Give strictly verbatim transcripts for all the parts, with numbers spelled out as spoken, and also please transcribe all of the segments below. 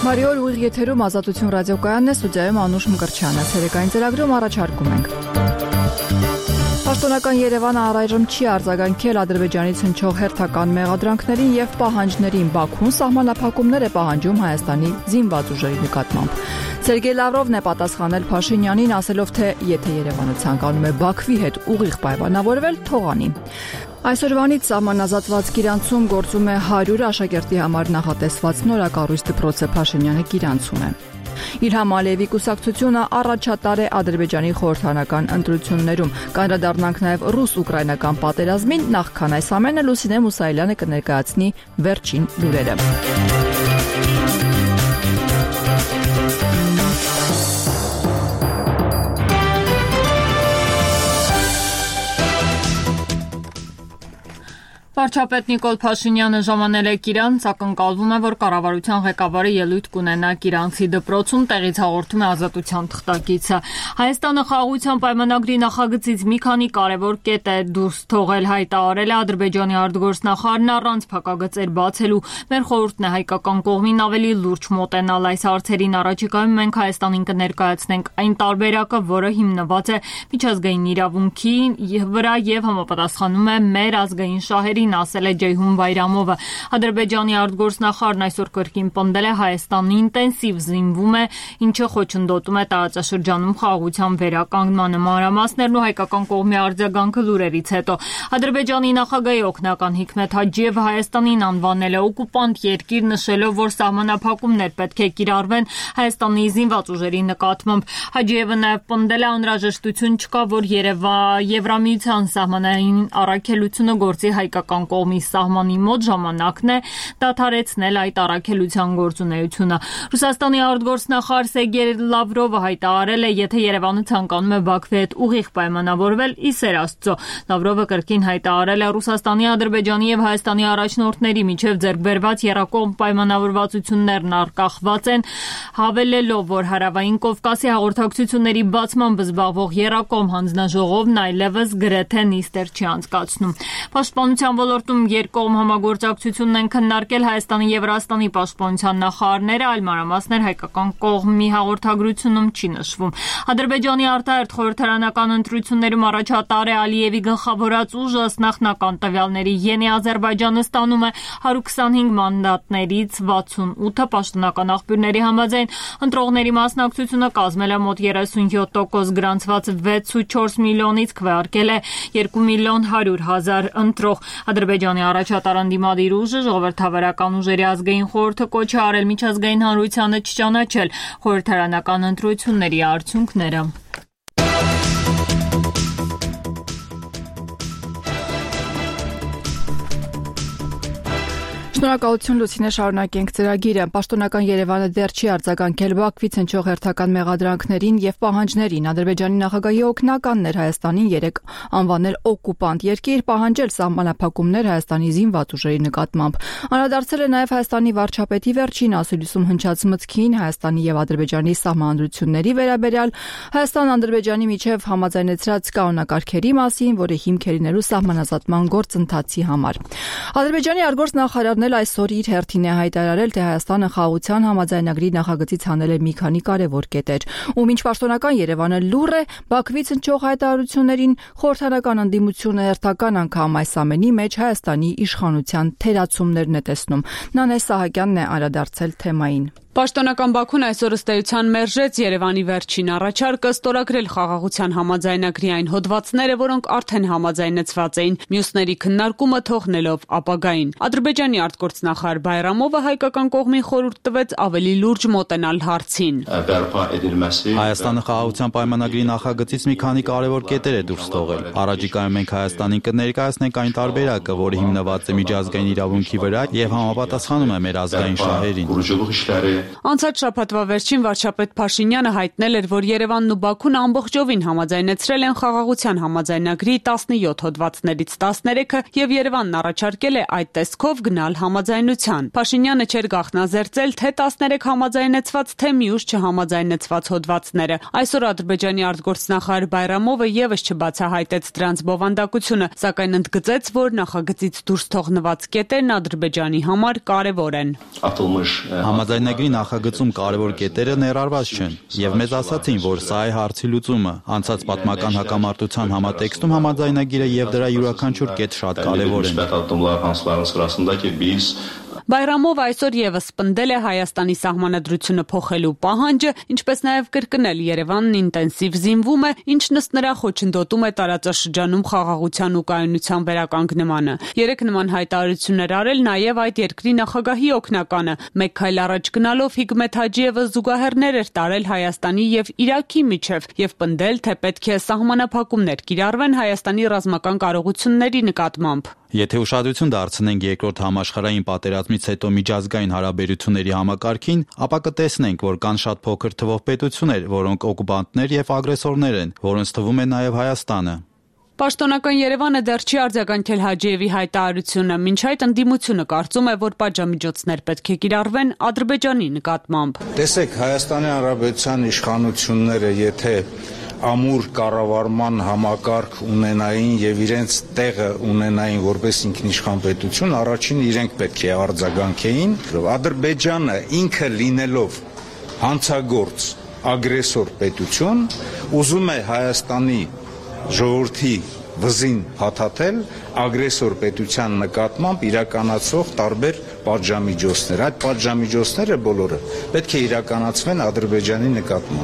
Բարի օր, ուղիղ եթերում Ազատություն ռադիոկայանն է, ստուդիայում Անուշ Մկրտչյանը, ցերեկային ծրագրում առաջարկում ենք։ Պաշտոնական Երևանը առայժմ չի արձագանքել Ադրբեջանից հնչող հերթական մեղադրանքներին եւ պահանջներին։ Բաքուն սահմանափակումներ է պահանջում Հայաստանի զինված ուժերի նկատմամբ։ Սերգեյ Լավրովն է պատասխանել Փաշինյանին, ասելով, թե եթե Երևանը ցանկանում է Բաքվի հետ ուղիղ պայմանավորվել, թող անի։ Այսօրվանից սահմանազատված Կիրանցում գործում է հարյուր աշակերտի համար նախատեսված նորակառույց դպրոցը, Փաշինյանը Կիրանցում է։ Իլհամ Ալիևի կուսակցությունը առաջատար է Ադրբեջանի խորհրդարանական ընտրություններում։ Կանդրադառնանք նաև ռուս-ուկրաինական պատերազմին, նախքան այս ամենը Լուսինե Մուսայելյանը կներկայացնի վերջին լուրերը։ Վարչապետ Նիկոլ Փաշինյանը ժամանել է Կիրանց, ակնկալվում է, որ կառավարության ղեկավարը ելույթ կունենա Կիրանցի դպրոցում, տեղից հաղորդում է Ազատության թղթակիցը։ Հայաստանը խաղաղության պայմանագրի նախագծից մի քանի կարևոր կետ է դուրս թողել, հայտարարել է Ադրբեջանի արտգործնախարարն առանց փակագծեր բացելու։ Մեր խորհուրդն է հայկական կողմին ավելի լուրջ մոտենալ այս հարցերին։ Առաջիկայում մենք Հայաստանին կներկայացնենք այն տարբերակը, որը հիմնված է միջազգային իրավունքի վրա եւ համապատասխանում է մեր ազգային շահերին, ասել է Ջեյհուն Բայրամովը։ Ադրբեջանի արտգործնախարարն այսօր կրկին պնդել է Հայաստանը ինտենսիվ զինվում է, ինչը խոչընդոտում է տարածաշրջանում խաղաղության վերականգնմանը։ Մանրամասներն ու հայկական կողմի արձագանքը լուրերից հետո Ադրբեջանի նախագահի օգնական Հիկմեթ Հաջիևը Հայաստանին անվանել է օկուպանտ երկիր, նշելով, որ սահմանափակումներ պետք է կիրառվեն Հայաստանի զինված ուժերի նկատմամբ։ Հաջիևը նաև պնդել է անհրաժեշտություն չկա, որ Եվրամիության սահմանային առաքելությունը գործի հայկական կողմի սահմանի մոտ, ժամանակն է դադարեցնել այդ առաքելության գործունեությունը։ Ռուսաստանի արտգործնախարար Սերգեյ Լավրովը հայտարարել է, եթե Երևանը ցանկանում է Բաքվի հետ ուղիղ պայմանավորվել, ի սեր Աստծո։ Լավրովը կրկին հայտարարել է Ռուսաստանի, Ադրբեջանի եւ Հայաստանի առաջնորդների միջև ձեռքբերված եռակողմ պայմանավորվածություններն արկախված են, հավելելով, որ Հարավային Կովկասի հաղորդակցությունների բացմամբ զբաղվող եռակողմ հանձնաժողովն այլևս գրեթե նիստեր չի անցկացնում։ Պաշտպանության ոլորտում երկկողմ համագործակցությունն են քննարկել Հայաստանի եւ Վրաստանի պաշտպանության նախարարները, այլ մանրամասներ հայկական կողմի հաղորդագրությունում չի նշվում։ Ադրբեջանի արտահերթ խորհրդարանական ընտրություններում առաջատար է Ալիևի գլխավորած ուժը, ըստ նախնական տվյալների Յենի Ադրբեջանը ստանում է հարյուր քսանհինգ մանդատներից վաթսունութը, պաշտոնական աղբյուրների համաձայն ընտրողների մասնակցությունը կազմել է մոտ երեսունյոթ տոկոս, գրանցված վեց ու չորս միլիոնից քվեարկել է երկու միլիոն հարյուր հազար ընտրող։ Ադրբեջանի առաջատար ընդդիմադիր ուժը ժողովրդավարական ուժերի ազգային խորհուրդը կոչ է արել միջազգային հանրությանը չճանաչել խորհրդարանական ընտրությունների արդյունքները։ Շնորհակալություն Լուսինե, շարունակենք ծրագիրը։ Պաշտոնական Երևանը դեռ չի արձագանքել Բաքվից հնչող հերթական մեղադրանքներին եւ պահանջներին։ Ադրբեջանի նախագահի օգնականն էր Հայաստանին երեկ անվանել օկուպանտ երկիր, պահանջել սահմանափակումներ Հայաստանի զինված ուժերի նկատմամբ։ Անդրադարձել է նաեւ Հայաստանի վարչապետի վերջին ասուլիսում հնչած մտքին Հայաստանի եւ Ադրբեջանի սահմանադրությունների վերաբերյալ, Հայաստան-Ադրբեջանի միջև համաձայնեցրած կանոնակարգերի մասին, որը հիմք է լինելու սահմանազատման գործընթացի համար։ Ադրբեջանի արտգործնախարարն այսօր իր հերթին է հայտարարել, թե Հայաստանը խաղաղության համաձայնագրի նախագծից հանել է մի քանի կարևոր կետեր, ու մինչ պաշտոնական Երևանը լուռ է Բաքվից հնչող հայտարարություններին, խորհրդարանական ընդդիմությունը հերթական անգամ այս ամենի մեջ Հայաստանի իշխանության թերացումներն է տեսնում։ Նանե Սահակյանն է անդրադարձել թեմային։ Պաշտոնական Բաքուն այսօր ըստ էության մերժեց Երևանի վերջին առաջարկը ստորագրել խաղաղության համաձայնագրի այն հոդվածները, որոնք արդեն համաձայնեցված էին, մյուսների քննարկումը թողնելով ապագային։ Ադրբեջանի արտգործնախարար Բայրամովը հայկական կողմին խորհուրդ տվեց ավելի լուրջ մոտենալ հարցին։ Հայաստանը խաղաղության պայմանագրի նախագծից մի քանի կարևոր կետեր է դուրս թողել։ Առաջիկայում մենք Հայաստանին կներկայացնենք այն տարբերակը, որը հիմնված է միջազգային իրավունքի վրա եւ համապատասխանում է մեր ազգային շահերին։ Անցած շաբաթվա վերջին վարչապետ Փաշինյանը հայտնել էր, որ Երևանն ու Բաքուն ամբողջովին համաձայնեցրել են խաղաղության համաձայնագրի տասնյոթ հոդվածներից տասներեքը եւ Երևանն առաջարկել է այդ տեսքով գնալ համաձայնության։ Փաշինյանը չէր գաղտնազերծել թե տասներեք համաձայնեցված, թե մյուս չհամաձայնեցված հոդվածները։ Այսօր Ադրբեջանի արտգործնախարար Բայրամովը եւս չբացահայտեց դրանց բովանդակությունը, սակայն ընդգծեց, որ նախագծից դուրս թողնված կետերն Ադրբեջանի համար կարևոր են։ Համաձայնագրի Հայաստանի նախագծում կարևոր կետերը ներառված չեն, եւ մեզ ասացին, որ սա է հարցի լուծումը։ Անցած պատմական հակամարտության համատեքստում համաձայնագիրը եւ դրա յուրաքանչյուր կետ շատ կարևոր են։ Բայրամով այսօր եւս պնդել է Հայաստանի սահմանադրությունը փոխելու պահանջը, ինչպես նաեւ կրկնել Երևանն ինտենսիվ զինվում է, ինչն ըստ նրա խոչընդոտում է տարածաշրջանում խաղաղության ու կայունության վերականգնմանը։ Երեք նման հայտարարություններ արել նաեւ այդ երկրի նախագահի օգնականը։ Մեկ քայլ առաջ գնալով Հիկմետ Հաջիևը զուգահեռներ էր տարել Հայաստանի եւ Իրաքի միջև եւ պնդել, թե պետք է սահմանափակումներ կիրառվեն Հայաստանի ռազմական կարողությունների նկատմամբ։ Եթե ուշադրություն դարձնենք երկրորդ համաշխարհային պատերազմից հետո միջազգային հարաբերությունների համակարգին, ապա կտեսնենք, որ կան շատ փոքր թվով պետություններ, որոնք օկուպանտներ եւ ագրեսորներ են, որոնց թվում է նաեւ Հայաստանը։ Պաշտոնական Երևանը դեռ չի արձագանքել Հաջիևի հայտարարությունը, մինչ այդ ընդդիմությունը կարծում է, որ պատժամիջոցներ պետք է կիրառվեն Ադրբեջանի նկատմամբ։ Տեսեք, Հայաստանի Հանրապետության իշխանությունները, եթե ամուր կառավարման համակարգ ունենային եւ իրենց տեղը ունենային որպես ինքնիշխան պետություն, առաջին իրենք պետք է արձագանքեին։ Ադրբեջանը ինքը լինելով հանցագործ ագրեսոր պետություն, ուզում է Հայաստանի ժողովրդի վզին փաթաթել ագրեսոր պետության նկատմամբ իրականացող տարբեր պատժամիջոցներ։ Այդ պատժամիջոցները բոլորը պետք է իրականացվեն Ադրբեջանի նկատմամբ։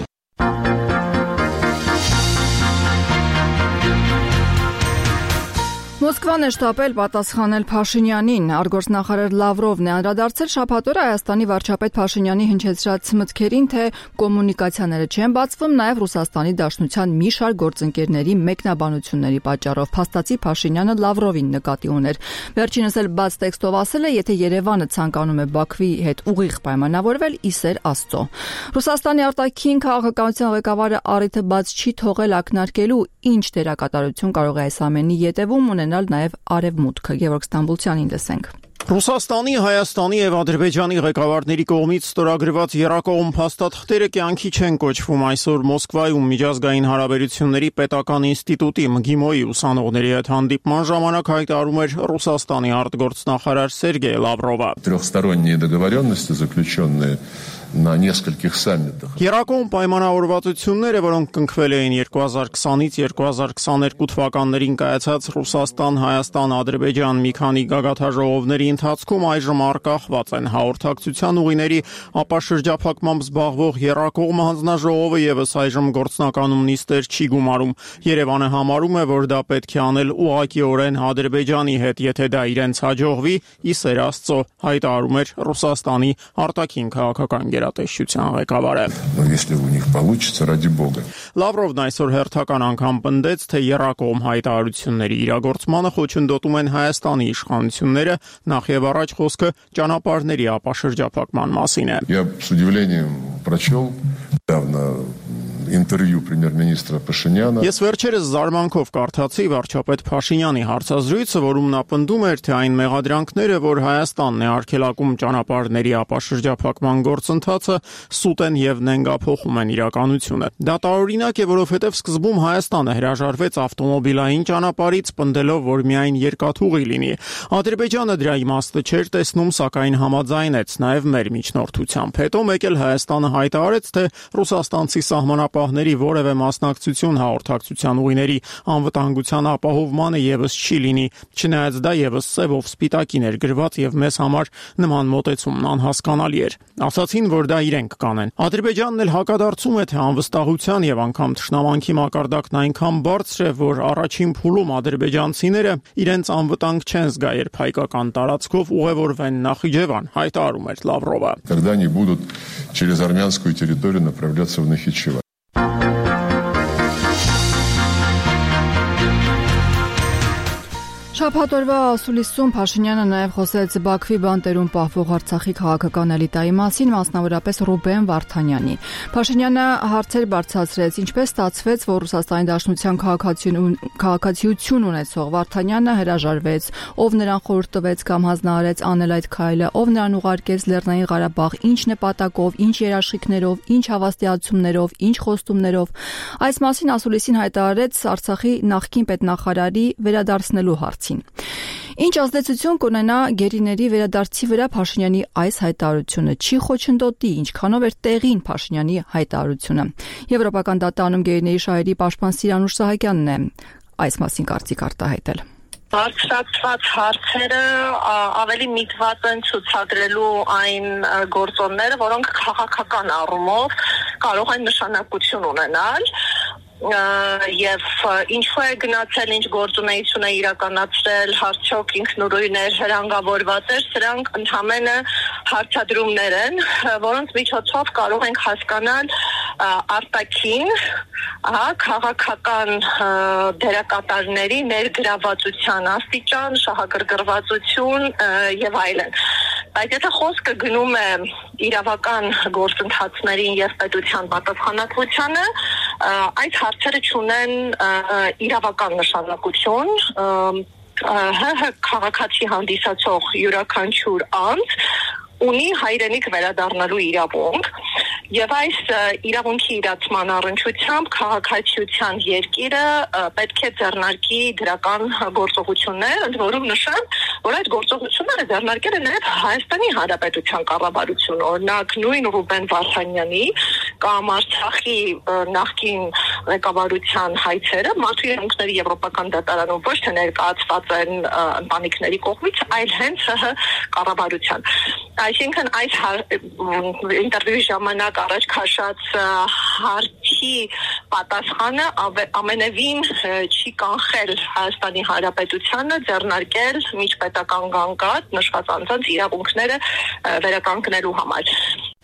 Մոսկվան է շտապել պատասխանել Փաշինյանին։ Արտգործնախարար Լավրովն է անդրադարձել շաբաթ օրը Հայաստանի վարչապետ Փաշինյանի հնչեցրած մտքերին, թե կոմունիկացիաները չեն բացվում, նաև Ռուսաստանի Դաշնության մի շարք գործընկերների մեկնաբանությունների պատճառով։ Փաստացի Փաշինյանը Լավրովին նկատի ուներ։ Վերջինս էլ բաց տեքստով ասել է, եթե Երևանը ցանկանում է Բաքվի հետ ուղիղ պայմանավորվել, իսեր Աստծո։ Ռուսաստանի արտաքին քաղաքականության ղեկավարը առիթը բաց չի թողել ակնարկելու, ինչ դերակատարություն կարող է այս ամենի ետևում ունենալ նաև Արևմուտքը։ Գևորգ Ստամբուլցյանին լսենք։ Ռուսաստանի, Հայաստանի եւ Ադրբեջանի ղեկավարների կողմից ստորագրված եռակողմ փաստաթղթերը կյանքի չեն կոչվում այսօր Մոսկվայում միջազգային հարաբերությունների պետական ինստիտուտի ՄԳԻՄՈ-ի ուսանողների հետ հանդիպման ժամանակ հայտարարում էր Ռուսաստանի արտգործնախարար Սերգեյ Լավրովը։ Трехсторонние договоренности, заключенные на нескольких саммитах. Երակոմ պայմանավորվածությունները, որոնք կնքվել էին երկու հազար քսանից երկու հազար քսաներկու թվականներին կայացած Ռուսաստան, Հայաստան, Ադրբեջան մի քանի գագաթաժողովների ընթացքում այժմ արկախված են հաղորդակցության ուղիների ապաշրջափակմամբ զբաղվող Երակողմ հանձնաժողովը եւս այժմ գործնականում նիստեր չի գումարում։ Երևանը համարում է, որ դա պետք է անել ուղղակիորեն Ադրբեջանի հետ, եթե դա իրենց հաջողվի, իսեր Աստծո, հայտարարում էր Ռուսաստանի արտաքին քաղաքական գերատեսչության ղեկավարը։ Լավրովն այսօր հերթական անգամ պնդեց, թե եռակողմ հայտարարությունների իրագործմանը խոչընդոտում են Հայաստանի իշխանությունները, նախ եւ առաջ խոսքը ճանապարհների ապաշրջափակման մասին է։ Я с удивлением прочел недавно интервью премьер-министра Пашиняна. Ես վերջերս զարմանքով կարդացի վարչապետ Փաշինյանի հարցազրույցը, որում նա պնդում էր, թե այն մեղադրանքները, որ Հայաստանն է արգելակում ճանապարհների ապաշրջափակման գործընթացը, սուտ են եւ նենգափոխում են իրականությունը։ Դա տարօրինակ է, որովհետեւ սկզբում Հայաստանը հրաժարվեց ավտոմոբիլային ճանապարհից, պնդելով, որ միայն երկաթուղի լինի։ Ադրբեջանը դրա իմաստը չէր տեսնում, սակայն համաձայնեց նաեւ մեր միջնորդությամբ։ Հետո մեկ էլ Հայաստանը հայտարարեց, թե ռուսաստանցի սահմանապահների որևէ մասնակցություն հաղորդակցության ուղիների անվտանգության ապահովմանը եւս չի լինի, չնայած դա եւս սևով սպիտակին էր գրված եւ մեզ համար նման մոտեցումն անհասկանալի էր։ Ասացին, որ դա իրենք կանեն։ Ադրբեջանն էլ հակադարձում է, թե անվստահության եւ անգամ թշնամանքի մակարդակն այնքան բարձր է, որ առաջին փուլում ադրբեջանցիները իրենց անվտանգ չեն զգա, երբ հայկական տարածքով ուղևորվեն Նախիջևան, հայտարարում էր Լավրովը։ Когда они будут через армянскую территорию направляться в Нахичевань. Շաբաթ օրվա ասուլիսում Փաշինյանը նաև խոսեց Բաքվի բանտերում պահվող Արցախի քաղաքական էլիտայի մասին, մասնավորապես Ռուբեն Վարդանյանի։ Փաշինյանը հարցեր բարձրացրեց, ինչպես ստացվեց, որ Ռուսաստանի Դաշնության քաղաքացիություն ունեցող Վարդանյանը հրաժարվեց, ով նրան խորհուրդ տվեց կամ հանձնարարեց անել այդ քայլը, ով նրան ուղարկեց Լեռնային Ղարաբաղ, ինչ նպատակով, ինչ երաշխիքներով, ինչ հավաստիացումներով, ինչ խոստումներով։ Այս մասին ասուլիսին հայտարարեց Արցախի նախկին պետնախարարի վերադարձնելու հարցին։ Ինչ ազդեցություն կունենա գերիների վերադարձի վրա Փաշինյանի այս հայտարարությունը, չի խոչընդոտի, ինչքանով էր տեղին Փաշինյանի հայտարարությունը։ Եվրոպական դատարանում գերիների շահերի պաշտպան Սիրանուշ Սահակյանն է այս մասին կարծիք արտահայտել։ Բարձրացված հարցերը ավելի միտված են ցուցադրելու այն գործոնները, որոնք քաղաքական առումով կարող են նշանակություն ունենալ եւ ինչու է գնացել, ինչ գործունեություն է իրականացրել, արդյոք ինքնուրույն էր, հրանգավորված էր, սրանք ընդհանրապես հարցադրումներ են, որոնց միջոցով կարող ենք հասկանալ արտաքին, ահա, քաղաքական դերակատարների ներգրավվածության աստիճան, շահագրգռվածություն եւ այլն։ Բայց եթե խոսքը գնում է իրավական գործընթացներին եւ պետության պատասխանատվությանը, այդ հարցերը չունեն իրավական նշանակություն, ՀՀ քաղաքացի հանդիսացող յուրաքանչյուր անձ ունի հայրենիք վերադառնալու իրավունք եւ այս իրավունքի իրացման առնչությամբ քաղաքացիության երկիրը պետք է ձեռնարկի դրական գործողություններ, ընդ որում նշեմ, որ այդ գործողությունները ձեռնարկել է նաեւ Հայաստանի Հանրապետության կառավարությունը, օրինակ նույն Ռուբեն Վարդանյանի կամ Արցախի նախկին ղեկավարության հայցերը մարդու իրավունքների եվրոպական դատարանում ոչ թե ներկայացված են ընտանիքների կողմից, այլ հենց ՀՀ կառավարության։ Այսինքն այս ինտերվյուի ժամանակ առաջ քաշած հարցի պատասխանը ամենևին չի կանխել Հայաստանի Հանրապետությանը ձեռնարկել միջպետական գանգատ նշված անձանց իրավունքները վերականգնելու համար։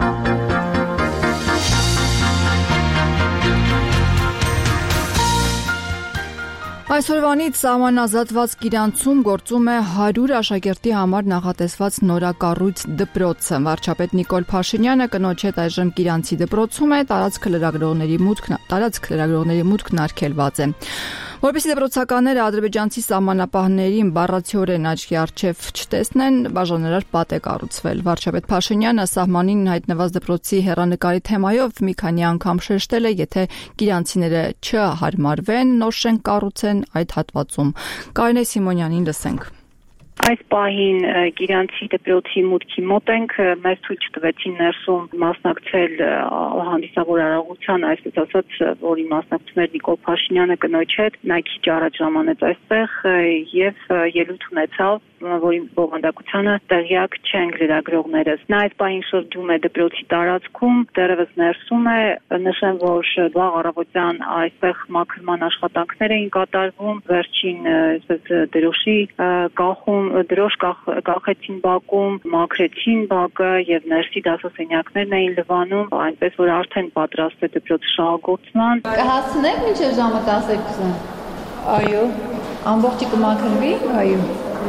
Այսօրվանից սահմանազատված Կիրանցում գործում է հարյուր աշակերտի համար նախատեսված նորակառույց դպրոցը։ Վարչապետ Նիկոլ Փաշինյանը կնոջ հետ այժմ Կիրանցի դպրոցում է, տարածք լրագրողների մուտքն տարածք լրագրողների մուտքն արգելված է։ Որպեսզի դպրոցականները ադրբեջանցի սահմանապահներին բառացիորեն աչքի առջև չտեսնեն, բաժանարար պատ է կառուցվել։ Վարչապետ Փաշինյանը սահմանին հայտնված դպրոցի հեռանկարի թեմայով մի քանի անգամ շեշտել է, եթե կիրանցիները չհարմարվեն, նոր շենք կառուցեն այդ հատվածում։ Կարինե Սիմոնյանին լսենք։ Այս պահին Կիրանցի դպրոցի մուտքի մոտ ենք, մեզ ցույց տվեցին ներսում մասնակցել հանդիսավոր արարողության, այսպես ասած, որի մասնակցում էր Նիկոլ Փաշինյանը կնոջ հետ, նա քիչ առաջ ժամանեց այստեղ եւ ելույթ ունեցավ, որի բովանդակությանը տեղյակ չեն լրագրողներս։ Նա այս պահին շրջում է դպրոցի տարածքում, դեռևս ներսում է, նշեմ, որ վաղ առավոտյան այստեղ մաքրման աշխատանքներ էին կատարվում, վերջին այսպես դրոշի կախում դրոշ կախեցին բակում, մաքրեցին բակը եւ ներսի դասասենյակներն էին լվանում, այնպես որ արդեն պատրաստ է դպրոցը շահագործման։ Կհասցնեք մինչև ժամը տասներկուսը։ Այո։ Ամբողջը կմաքրվի։ Այո։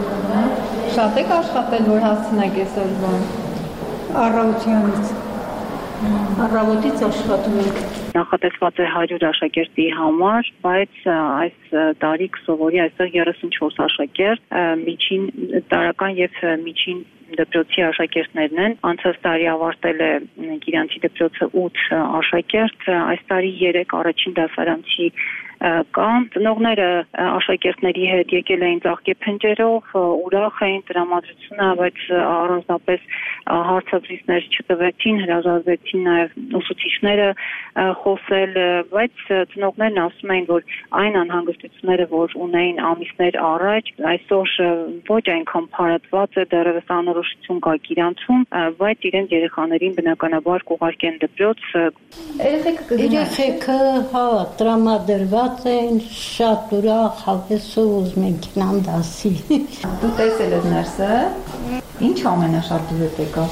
Շատ եք աշխատել, որ հասցնեք այսօր բան։ Առավոտյանից։ Առավոտից աշխատում ենք։ Նախատեսված է հարյուր աշակերտի համար, բայց այս տարի կսովորի այստեղ երեսունչորս աշակերտ, միջին տարական եւ միջին դպրոցի աշակերտներն են։ Անցած տարի ավարտել է Կիրանցի դպրոցը ութ աշակերտ, այս տարի երեք առաջին դասարանցի կան։ Ծնողները աշակերտների հետ եկել էին ծաղկե փնջերով, ուրախ էին տրամադրությունը, բայց առանձնապես հարցազրույցներ չտվեցին, հրաժարվեցին նաև ուսուցիչները խոսել, բայց ծնողներն ասում էին, որ այն անհանգստությունները, որ ունեին ամիսներ առաջ, այսօր ոչ այնքան փարատված է, դեռևս անորոշություն կա Կիրանցում, բայց իրենց երեխաներին բնականաբար կուղարկեն դպրոց։ Երեխեքը հա տրամադրված են, շատ ուրախ, հավեսով ուզում են գնան դասի։ Դու տեսել ես ներսը, ինչ ամենաշատ դուր եկա։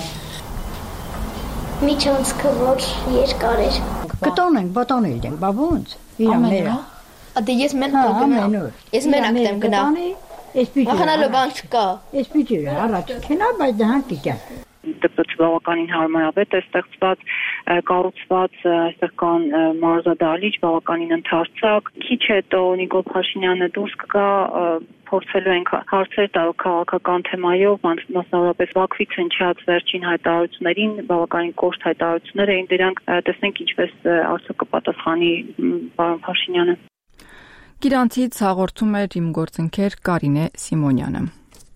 Միջանցքը, որ երկար էր։ Կտոն ենք, բատանել ենք, բա ոնց։ Իրաները։ Դե ես մենակ գնամ։ Ես մենակ եմ գնամ։ Ախանալու բան չկա։ Ես պիտի առաջ քնա, բայց դրանք դիքա։ Դպրոցը բավականին հարմարավետ է ստեղծված, կառուցված, այստեղ կան մարզադահլիճ, բավականին ընդարձակ։ Քիչ հետո Նիկոլ Փաշինյանը դուրս կգա, փորձելու ենք հարցեր տալ քաղաքական թեմայով, մասնավորապես Բաքվից հնչած վերջին հայտարարություններին, բավականին կոշտ հայտարարություններ էին դրանք, տեսնենք ինչպես արդյոք կպատասխանի պարոն Փաշինյանը։ Կիրանցից հաղորդում էր իմ գործընկեր Կարինե Սիմոնյանը։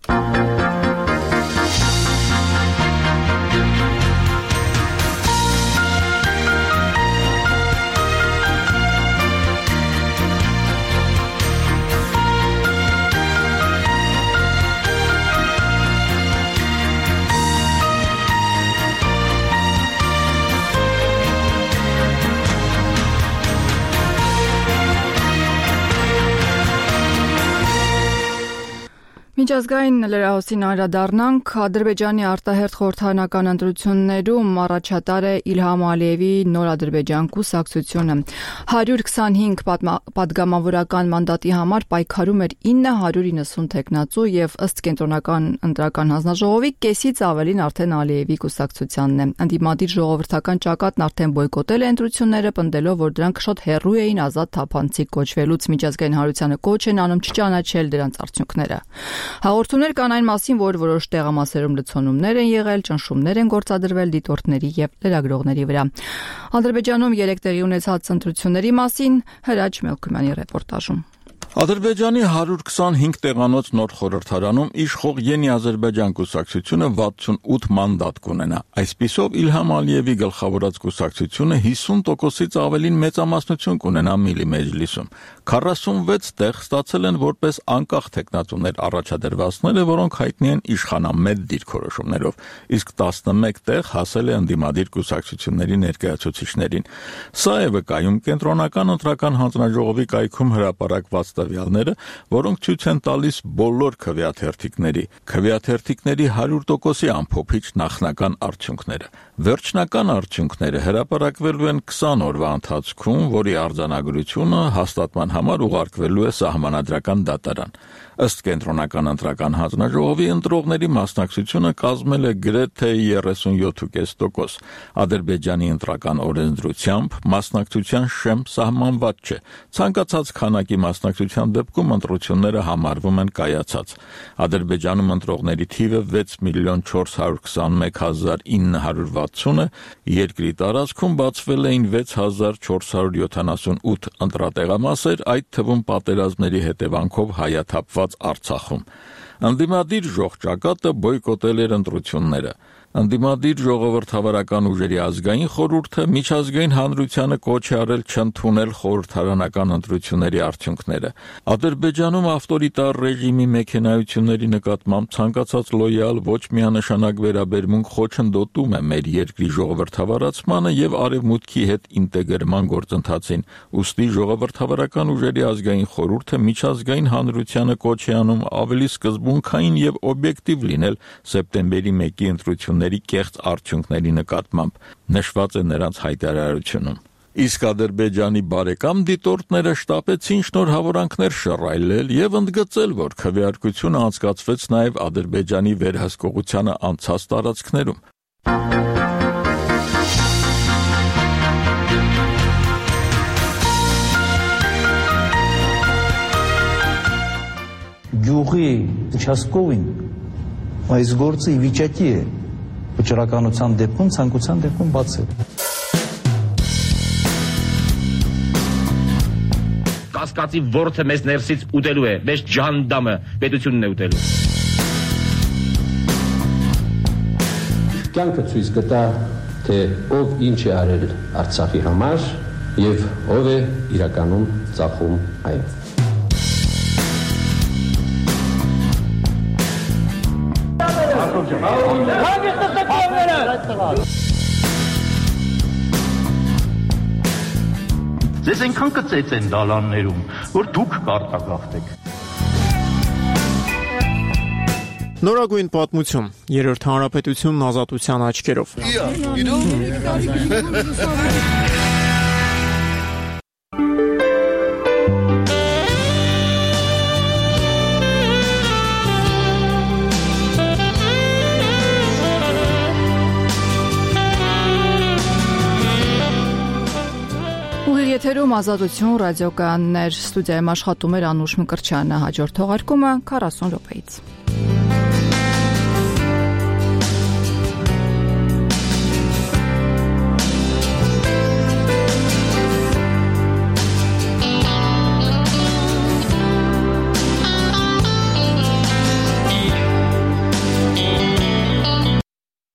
Միջազգային լրահոսին անդրադառնանք Ադրբեջանի արտահերթ խորհրդարանական ընտրություններում առաջատար է Իլհամ Ալիևի նոր Ադրբեջան կուսակցությունը հարյուր քսանհինգ պատգամավորական մանդատի համար պայքարում էր ինը հարյուր իննսուն տեխնացու եւ ըստ կենտրոնական ընտրական հանձնաժողովի կեսից ավելին արդեն Ալիևի կուսակցությանն է ընդդիմադիր ժողովրդական ճակատն արդեն բոյկոտել է ընտրությունները պնդելով որ դրանք շատ հեռու էին ազատ թափանցիկ կոչվելուց միջազգային հանրությանը կոչ են անում չճանաչել դրանց արդյունքները Հաղորդումներ կան այն մասին, որ որոշ տեղամասերում լցոնումներ են եղել, ճնշումներ են գործադրվել դիտորդների եւ լրագրողների վրա։ Ադրբեջանում երեք տեղի ունեցած ընտրությունների մասին Հրաչ Մելքումյանի ռեպորտաժում։ Ադրբեջանի հարյուր քսանհինգ տեղանոց նոր խորհրդարանում իշխող Յենի Ադրբեջան կուսակցությունը վաթսունութ մանդատ կունենա։ Այսպիսով Իլհամ Ալիևի գլխավորած կուսակցությունը հիսուն տոկոսից ավելին մեծամասնություն կունենա Միլի մեջլիսում։ քառասունվեց տեղ ստացել են որպես անկախ տեխնատուներ առաջադրվածները, որոնք հայտնի են իշխանամետ դիրքորոշումներով, իսկ տասնմեկ տեղ հասել է ընդդիմադիր կուսակցությունների ներկայացուցիչներին։ Սա է վկայում կենտրոնական ընտրական հանձնաժողովի կայքում հրապարակված տվյալները, որոնք ցույց են տալիս բոլոր քվեաթերթիկների, քվեաթերթիկների հարյուր տոկոսի ամփոփիչ նախնական արդյունքները։ Վերջնական արդյունքները հրապարակվելու են քսան օրվա ընթացքում, որի արձանագրությունը հաստատման համար ուղարկվելու է սահմանադրական դատարան։ Ըստ կենտրոնական ընտրական հանձնաժողովի ընտրողների մասնակցությունը կազմել է գրեթե երեսունյոթ կόμμα պենս տոկոս։ Ադրբեջանի ընտրական օրենսդրությամբ մասնակցության շեմ սահմանված չէ։ Ցանկացած քանակի մասնակցության դեպքում ընտրությունները համարվում են կայացած։ Ադրբեջանում ընտրողների թիվը վեց միլիոն չորս հարյուր քսանմեկ հազար ինը հարյուր վաթսուն է, երկրի տարածքում բացվել էին վեց հազար չորս հարյուր յոթանասունութ ընտրատեղամասեր, այդ թվում պատերազմների հետևանքով հայաթափված Արցախում։ Ընդդիմադիր ժողջակատը բոյկոտել էր ընտրությունները։ Ընդդիմադիր ժողովրդավարական ուժերի ազգային խորհուրդը միջազգային հանրությանը կոչ է արել չընդունել խորհրդարանական ընտրությունների արդյունքները։ Ադրբեջանում ավտորիտար ռեժիմի մեքենայությունների նկատմամբ ցանկացած լոյալ ոչ միանշանակ վերաբերմունք խոչընդոտում է մեր երկրի ժողովրդավարացմանը եւ արևմուտքի հետ ինտեգրման գործընթացին։ Ուստի ժողովրդավարական ուժերի ազգային խորհուրդը միջազգային հանրությանը կոչ է անում ավելի սկզբունքային եւ օբյեկտիվ լինել սեպտեմբերի մեկի ընտրությունների կեղծ արդյունքների նկատմամբ, նշված է նրանց հայտարարությունում։ Իսկ Ադրբեջանի բարեկամ դիտորդները շտապեցին շնորհավորանքներ շռայլել եւ ընդգծել, որ քվեարկությունը անցկացվեց նաեւ Ադրբեջանի վերահսկողությանը անցած տարածքներում։ Գյուղի участковին այս գործը ի վիճակի է վճռականության դեպքում, ցանկության դեպքում բացել։ Կասկածի որդը մեզ ներսից ուտելու է, մեզ ջանդամը պետությունն է ուտելու։ Կյանքը ցույց կտա, թե ով ինչ է արել Արցախի համար եւ ով է իրականում ծախում այն։ Ձեզ այնքան կծեց են դալաններում, որ դուք կարտագաղթեք։ Նորագույն պատմություն, երրորդ հանրապետությունն ազատության աչքերով։ Եթերում ազատություն ռադիոկայաններ, ստուդիայում աշխատում էր Անուշ Մկրտչյանը, հաջորդ թողարկումը քառասուն րոպեից։